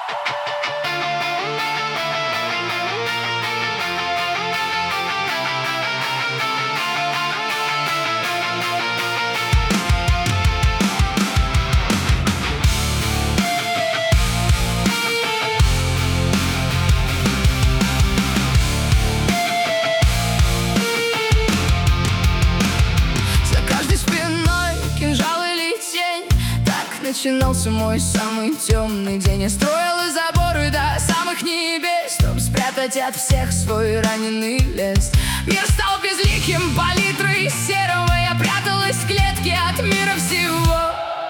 Начинался мой самый темный день. Я строила заборы до самых небес, чтоб спрятать от всех свой раненый лес. Мир стал безликим, палитрой серого. Я пряталась в клетке от мира всего.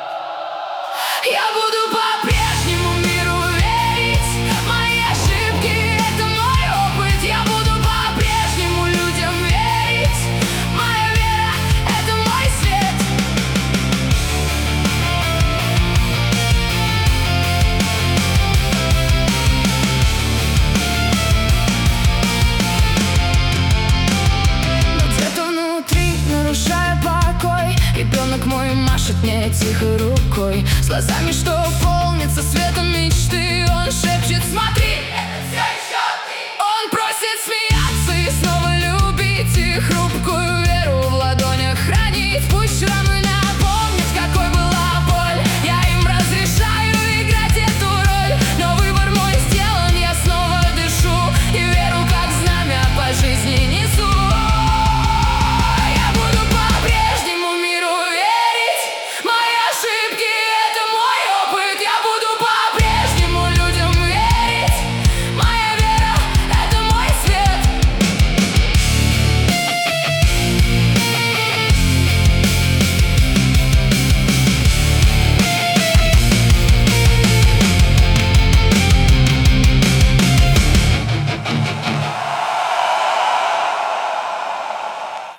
Я буду по-прежнему миру верить. Мои ошибки — это мой опыт. Я буду по-прежнему людям верить. Моя вера — это мой свет. Нарушая покой, ребенок мой машет мне тихой рукой, с глазами, что